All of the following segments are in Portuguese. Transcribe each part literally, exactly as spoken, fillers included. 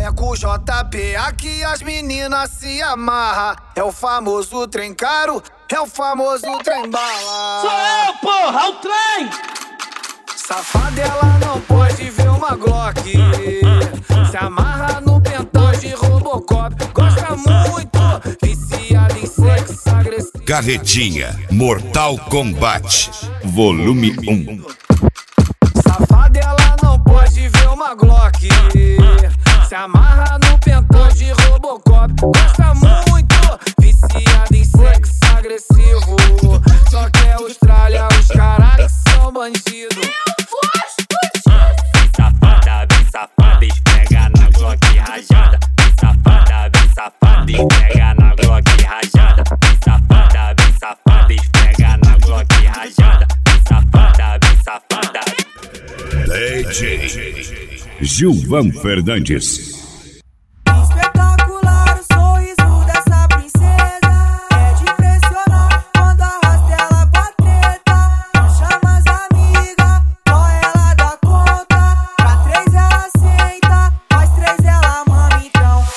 É com o J P aqui as meninas se amarra. É o famoso trem caro, é o famoso trem bala. Sou eu, porra, o trem! Safada, ela não pode ver uma Glock. Se amarra no pentão de Robocop. Gosta muito, viciada em sexo agressivo. Carretinha Mortal Kombat Volume um. Safada, ela não pode ver uma Glock. Se amarra no pentão de Robocop. Gosta muito, viciada em sexo agressivo. Só que é Austrália, os caras que são bandidos. Safada, bem safada, esfrega na Glock rajada. Bem safada, bem safada, esfrega na Glock rajada. Bem safada, bem safada, esfrega na Glock rajada. Bem safada, bem safada. D J Gilvan Fernandes. Espetacular o sorriso dessa princesa. É de impressionar quando arrasta ela pra treta. Não chama as amigas, só ela dá conta. Pra três ela senta, mais três ela mama então.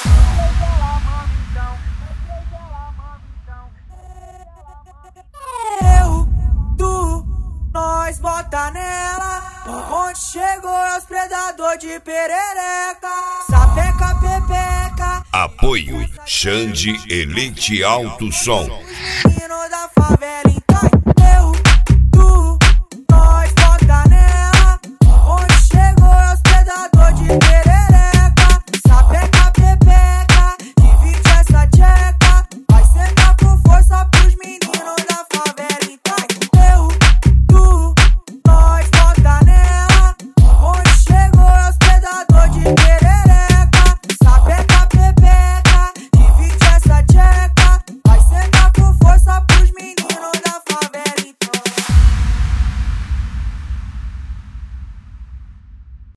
Eu, tu, nós bota nela. Onde chegou é os predador de perereca. Sapeca, pepeca. Apoio Xande Elite Alto Som. Menino da favela.